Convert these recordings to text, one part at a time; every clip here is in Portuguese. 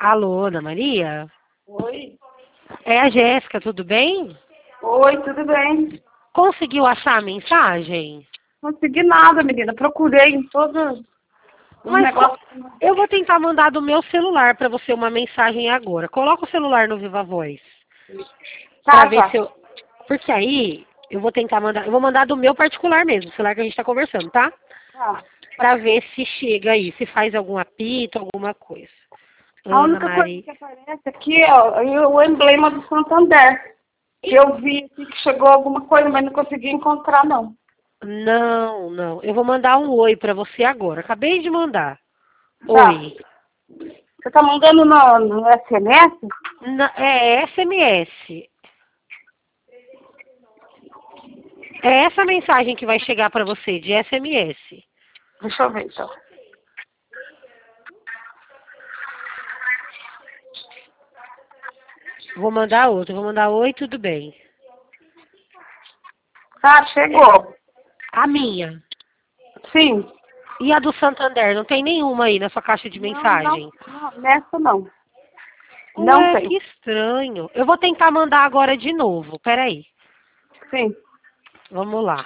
Alô, Ana Maria? Oi. É a Jéssica, tudo bem? Oi, tudo bem? Conseguiu achar a mensagem? Não consegui nada, menina. Procurei em todos os Mas negócios. eu vou tentar mandar do meu celular para você uma mensagem agora. Coloca o celular no Viva Voz. Para Tá, ver já. se eu. Porque aí eu vou tentar mandar. Eu vou mandar do meu particular mesmo, o celular que a gente está conversando, tá? Tá. Para ver se chega aí, se faz algum apito, alguma coisa. A Ana única coisa Maria. que aparece aqui é o emblema do Santander. Que eu vi aqui que chegou alguma coisa, mas não consegui encontrar, não. Não, não. Eu vou mandar um oi para você agora. Acabei de mandar. Tá. Oi. Você tá mandando no SMS? É SMS. É essa mensagem que vai chegar para você, de SMS. Deixa eu ver, então. Vou mandar outra. Vou mandar oi, tudo bem. Ah, chegou. A minha. Sim. E a do Santander? Não tem nenhuma aí na sua caixa de Não, não, mensagem? não. Nessa não. Não Ué, tem. que estranho. Eu vou tentar mandar agora de novo. Peraí. Sim. Vamos lá.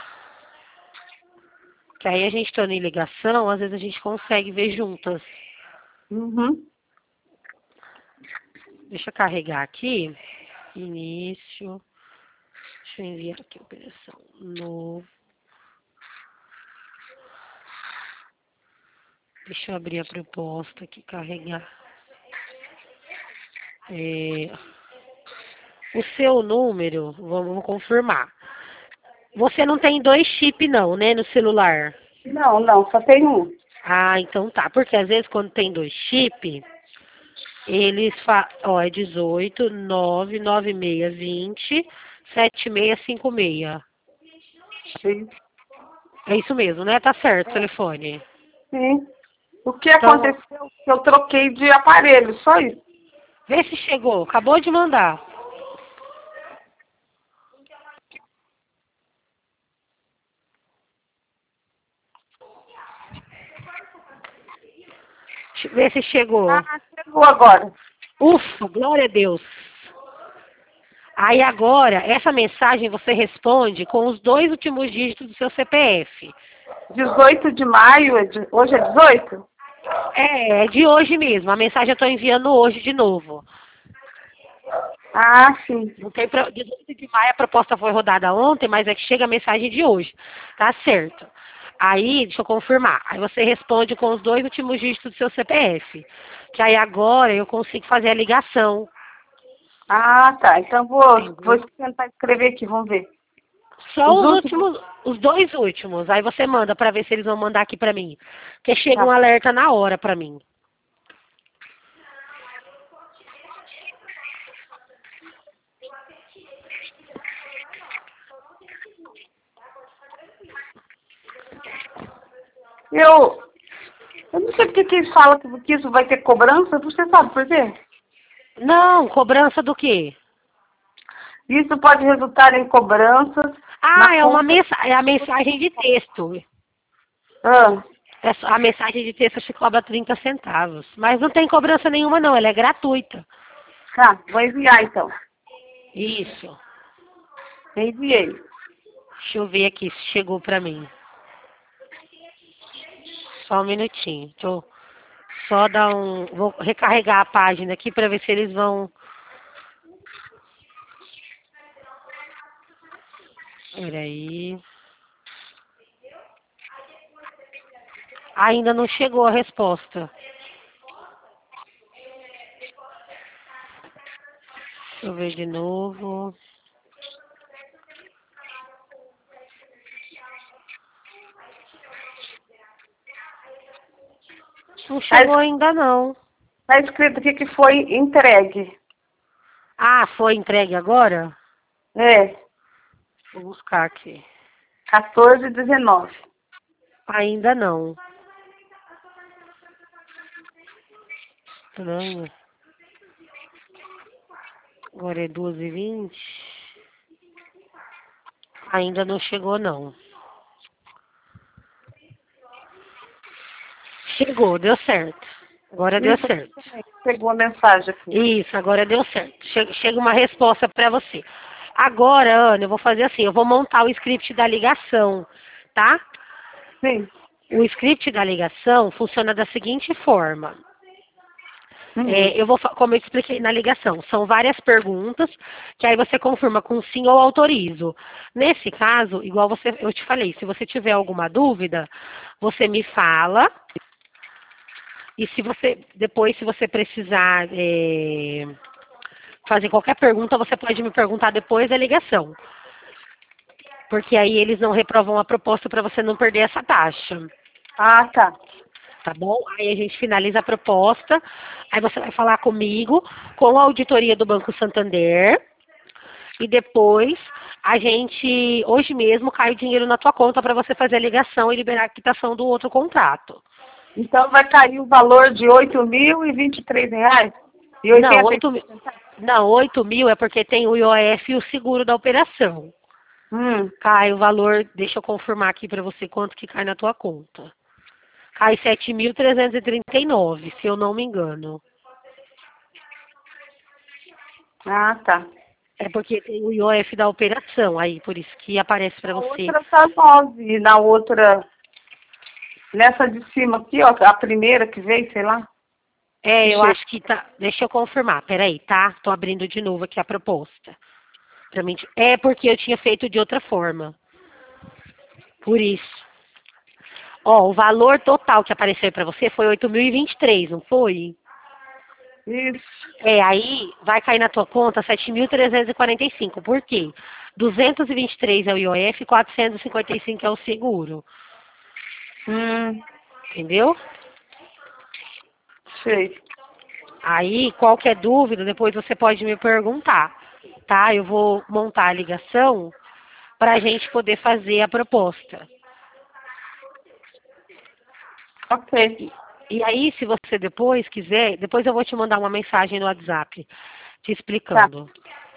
Que aí a gente estando em ligação, às vezes a gente consegue ver juntas. Uhum. Deixa eu carregar aqui. Início. Deixa eu enviar aqui a operação. Novo. Deixa eu abrir a proposta aqui, carregar. O seu número, vamos confirmar. Você não tem dois chips não, né, no celular? Não, não. Só tem um. Ah, então tá. Porque às vezes quando tem dois chips, é 18 996 20 7656. Sim. É isso mesmo, né? Tá certo o telefone. Sim. O que Então, aconteceu? Que eu troquei de aparelho, só isso. vê se chegou. Acabou de mandar. Vê se chegou. Ah, chegou agora. Ufa, glória a Deus. Aí agora, essa mensagem você responde com os dois últimos dígitos do seu CPF. 18 de maio, hoje é 18? É de hoje mesmo. A mensagem eu estou enviando hoje de novo. Ah, sim. Não tem 18 de maio, a proposta foi rodada ontem, mas é que chega a mensagem de hoje. Tá certo. Aí, deixa eu confirmar. Aí você responde com os dois últimos dígitos do seu CPF. Que aí agora eu consigo fazer a ligação. Ah, tá. Então vou Entendeu? tentar escrever aqui, vamos ver. Só Os os últimos. últimos, os dois últimos. Aí você manda pra ver se eles vão mandar aqui pra mim. Porque chega um Tá. alerta na hora pra mim. Eu não sei porque que eles falam que isso vai ter cobrança. Você sabe por quê? Não, cobrança do quê? Isso pode resultar em cobranças na Ah, conta. é a mensagem de texto. Ah, A mensagem de texto se cobra 30 centavos. Mas não tem cobrança nenhuma não, ela é gratuita. tá. Vou enviar então. Isso. Enviei. Deixa eu ver aqui se chegou pra mim. Só um minutinho. Deixa eu só dar um. Vou recarregar a página aqui pra ver se eles vão. Peraí. Ainda não chegou a resposta. Deixa eu ver de novo. Não Tá, chegou ainda não. tá escrito aqui que foi entregue. Ah, foi entregue agora? É, Vou buscar aqui. 14,19. Ainda não. Estranho. Agora é 2h20. Ainda não chegou não. Chegou, deu certo. Agora deu Isso, certo. Pegou a mensagem aqui. Isso, agora deu certo. Chega uma resposta para você. Agora, Ana, eu vou fazer assim, eu vou montar o script da ligação, tá? Sim. O script da ligação funciona da seguinte forma. Uhum. Como eu expliquei na ligação, são várias perguntas que aí você confirma com sim ou autorizo. Nesse caso, igual eu te falei, se você tiver alguma dúvida, você me fala. E se você precisar fazer qualquer pergunta, você pode me perguntar depois da ligação. Porque aí eles não reprovam a proposta para você não perder essa taxa. Ah, tá. Tá bom? Aí a gente finaliza a proposta, aí você vai falar comigo, com a auditoria do Banco Santander, e depois hoje mesmo, cai o dinheiro na tua conta para você fazer a ligação e liberar a quitação do outro contrato. Então vai cair o valor de R$ 8.023? Não, 8 mil é porque tem o IOF e o seguro da operação. Cai o valor, deixa eu confirmar aqui para você quanto que cai na tua conta. Cai 7.339, se eu não me engano. Ah, tá. É porque tem o IOF da operação aí, por isso que aparece para você. A outra tá 9, e na outra, nessa de cima aqui, ó, a primeira que veio, sei lá. Eu acho que tá. Deixa eu confirmar, peraí, tá? Tô abrindo de novo aqui a proposta. É porque eu tinha feito de outra forma. Por isso. Ó, o valor total que apareceu para você foi 8.023, não foi? Isso. Aí vai cair na tua conta 7.345. Por quê? 223 é o IOF, 455 é o seguro. Entendeu? Sei. Aí, qualquer dúvida, depois você pode me perguntar, tá? Eu vou montar a ligação para a gente poder fazer a proposta. Ok. E aí, se você depois quiser, depois eu vou te mandar uma mensagem no WhatsApp te explicando.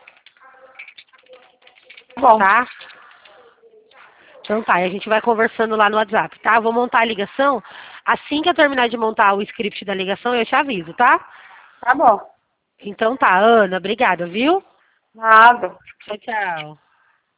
Tá bom. Tá? Então tá, a gente vai conversando lá no WhatsApp, tá? Eu vou montar a ligação. Assim que eu terminar de montar o script da ligação, eu te aviso, tá? Tá bom. Então tá, Ana, obrigada, viu? Nada. Tchau, tchau.